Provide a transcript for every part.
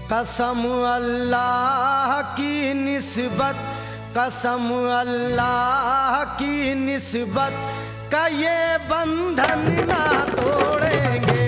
कसम अल्लाह की निस्बत, कसम अल्लाह की निस्बत का ये बंधन ना तोड़ेंगे।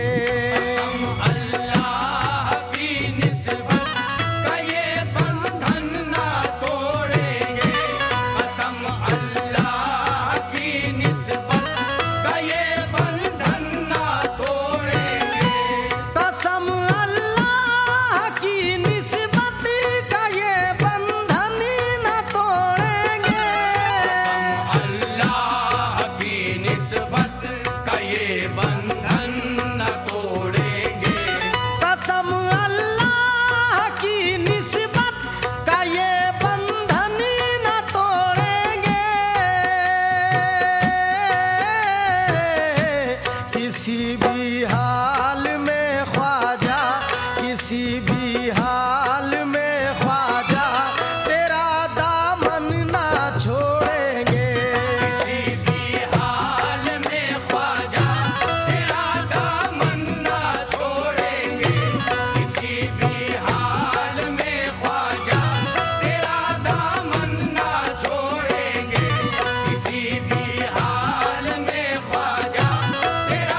किसी भी हाल में ख्वाजा, किसी भी हाल में ख्वाजा तेरा दामन ना छोड़ेंगे। किसी भी हाल में ख्वाजा तेरा दामन ना छोड़ेंगे। किसी भी हाल में ख्वाजा तेरा दामन ना छोड़ेंगे। किसी भी हाल में ख्वाजा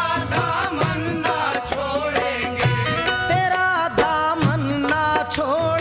तेरा दामन ना छोड़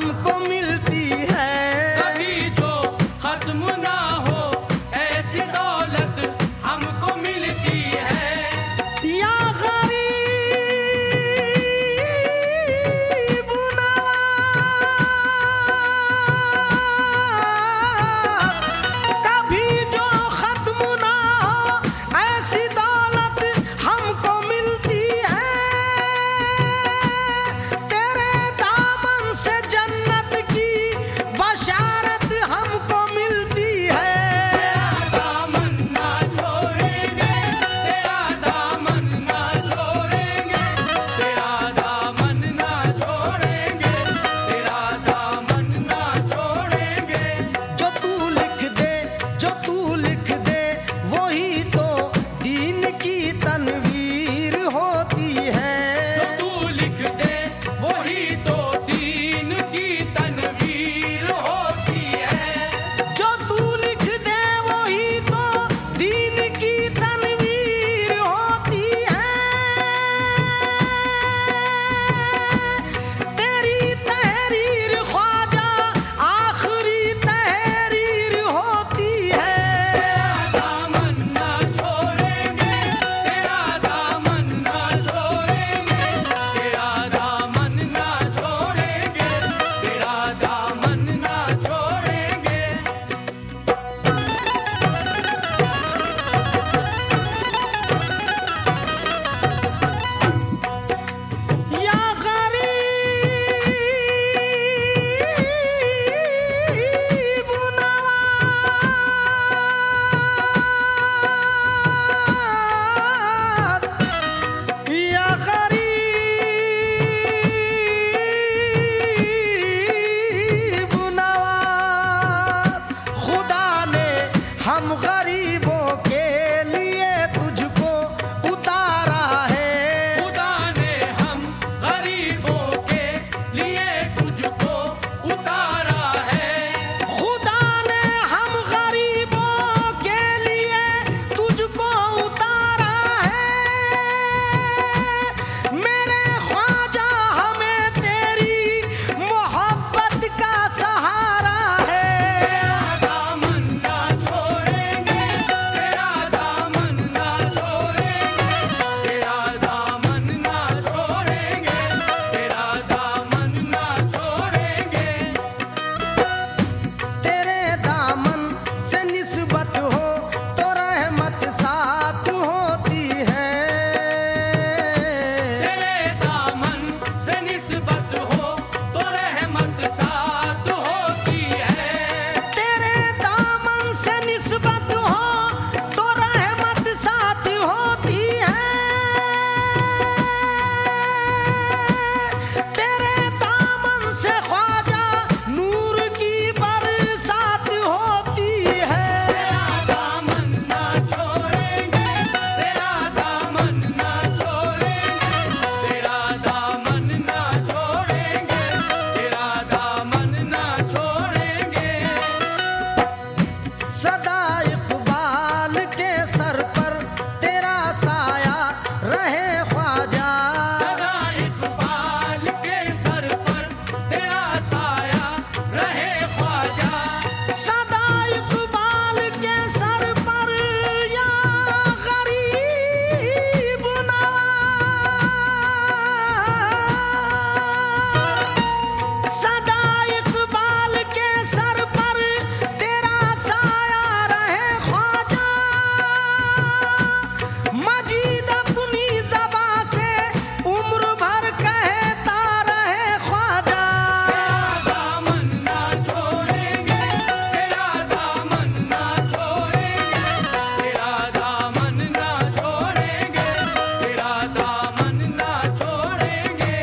हमको मिलती है। कभी जो खत्म ना हो ऐसी दौलत हमको मिलती है। या गरीब नवाज, कभी जो खत्म ना हो ऐसी दौलत हमको मिलती है। तेरे दामन से जन्नत की बशारत हमको मिलती है। दामन ना छोड़ेंगे, तेरा दामन ना छोड़ेंगे, तेरा दामन ना छोड़ेंगे, तेरा दामन ना छोड़ेंगे। जो तू लिख दे, जो तू लिख दे, वही तो दीन की तनवीर होती है। जो तू लिख दे वही तो दीन की तनवीर होती है। जो तू लिख दे वही तो दीन की तनवीर होती है। तेरी तहरीर ख्वाजा आखिरी तहरीर होती है। दामन ना छोड़ेंगे, तेरा दामन ना छोड़ेंगे, तेरा दामन ना छोड़ेंगे, तेरा दामन ना छोड़ेंगे। या गरीब नवाज, या गरीब नवाज, खुदा ने हम गरीबों के लिए तुझको उतारा है। खुदा ने हम गरीबों के लिए तुझको उतारा है। खुदा ने हम गरीबों के लिए तुझको उतारा है। मेरे ख्वाजा हमें तेरी मोहब्बत का सहारा है। दामन ना छोड़ेंगे, तेरा दामन ना छोड़ेंगे, तेरा दामन ना छोड़ेंगे, तेरा दामन ना छोड़ेंगे। तेरे दामन से निस्बत हो तो रहमत साथ होती है। तेरे दामन से निस्बत हो तो रहमत साथ होती है। तेरे दामन से निस्बत हो तो रहमत साथ होती है। तेरे दामन से ख्वाजा नूर की बरसात होती है। तेरा दामन ना छोड़ेंगे, तेरा दामन ना छोड़ेंगे, तेरा दामन ना छोड़ेंगे, तेरा दामन ना छोड़ेंगे। सदा इकबाल के सर पर तेरा साया रहे ख्वाजा। सदा इकबाल के सर पर तेरा साया रहे ख्वाजा। सदा इकबाल के सर पर या गरीब नवाज, सदा इकबाल के सर पर तेरा साया रहे ख्वाजा। मजीद अपनी ज़बा से उम्र भर कहता रहे ख्वाजा। दामन ना छोड़ेंगे, तेरा दामन ना छोड़ेंगे, तेरा दामन ना छोड़ेंगे, तेरा दामन ना छोड़ेंगे।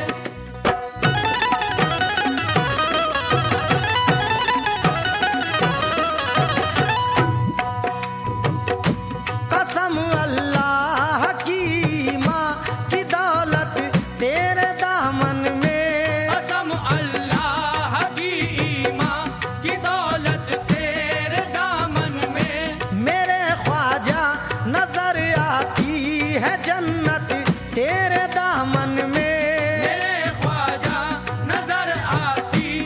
कसम अल्लाह की माँ की दौलत तेरे दामन में। कसम अल्लाह की ईमान की दौलत तेरे दामन में। मेरे ख्वाजा नजर आती है जन्नत तेरे दामन में। मेरे ख्वाजा नजर आती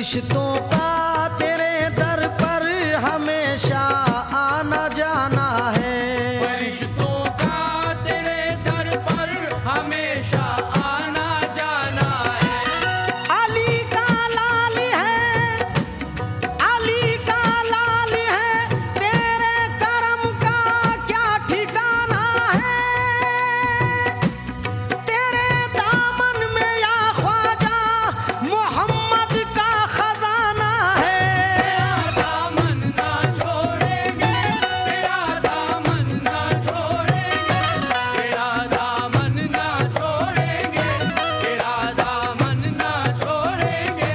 फरिश्तों का तेरे दर पर हमेशा आना जाना है। फरिश्तों का तेरे दर पर हमेशा आना जाना है। अली का लाल है, अली का लाल है, तेरे करम का क्या ठिकाना है। तेरे दामन में या ख्वाजा मोहम्मद का खजाना है। तेरा दामन ना छोड़ेंगे, तेरा दामन ना छोड़ेंगे, तेरा दामन ना छोड़ेंगे, तेरा दामन ना छोड़ेंगे।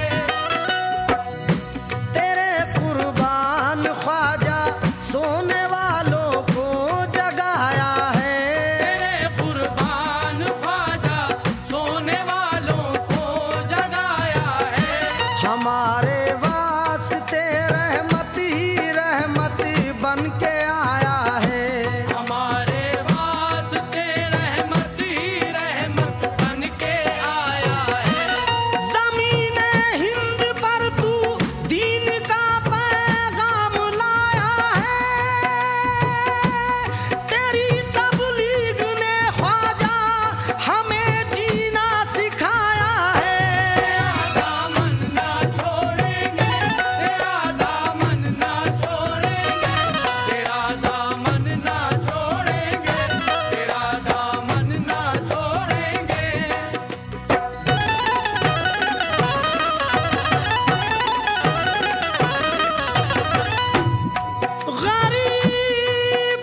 तेरे कुर्बान ख्वाजा सोने वालों को जगाया है। तेरे कुर्बान ख्वाजा सोने वालों को जगाया है। हमारे वास्ते रहमत ही रहमत बन के आया है। हमारे वास्ते रहमत ही रहमत बन के आया है। ज़मीने हिंद पर तू दीन का पैगाम लाया है। तेरी तबलीग ने ख्वाजा हमें जीना सिखाया है। तेरा दामन ना छोड़ेंगे, तेरा दामन ना छोड़ेंगे, तेरा दामन ना छोड़ेंगे, तेरा दामन ना छोड़ेंगे। गरीब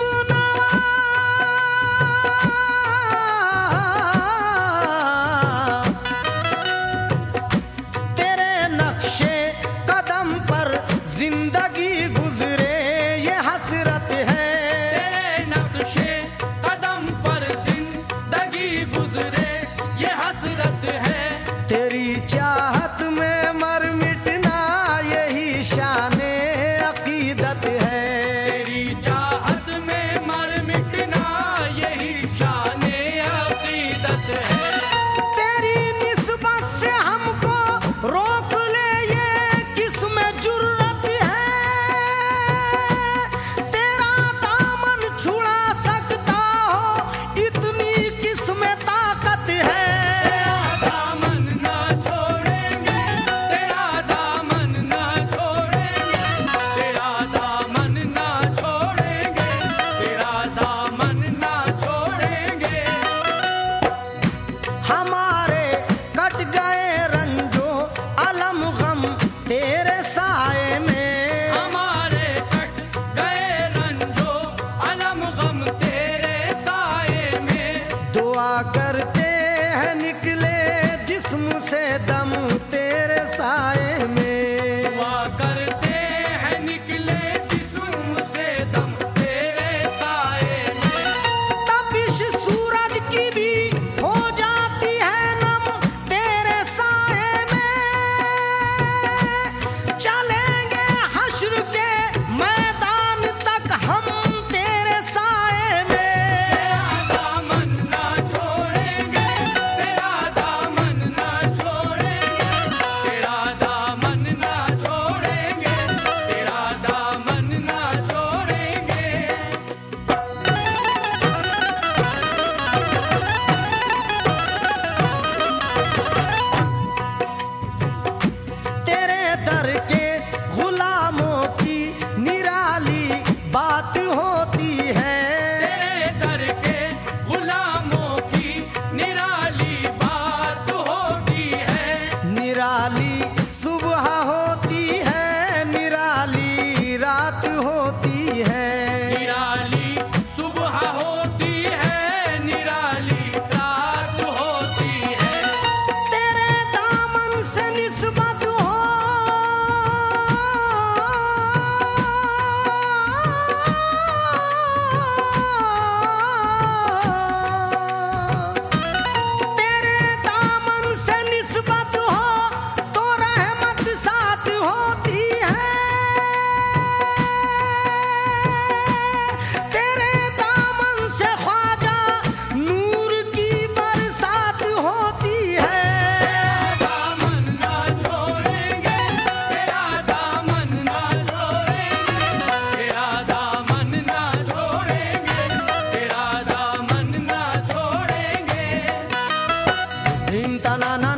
नवाज तेरे नक्शे कदम पर जिंदगी गुजरे ये हसरत है। तेरे नक्शे कदम पर जिंदगी गुजरे ये हसरत है। तेरी चाहत में मर मिटना यही शाने अकीदत है। तेरी चाहत में मर मिटना यही शाने अकीदत है। तेरी निस्बत से हमको रोक ले ये किसमें जुर्रत है। तेरा दामन छुड़ा सकता हो इतनी किसमें ताकत है। तेरा दामन ना छोड़ेंगे, तेरा दामन ना छोड़ेंगे, तेरा दामन ना छोड़ेंगे, तेरा दामन ना छोड़ेंगे। हमारे कट गए रंजो अलम गम तेरे साए में। हमारे कट गए रंजो अलम गम तेरे साए में। दुआ करते हैं निकले जिस्म से दम तेरे साए में। दुआ करते हैं निकले जिस्म से दम तेरे साए में। तपिश सूरज की भी हो जाती है नम तेरे साए में। चलेंगे हश्र के मैदान तक हम तेरे साए में। तेरा दामन ना छोड़ेंगे, तेरा दामन ना छोड़ेंगे, धीम तना ना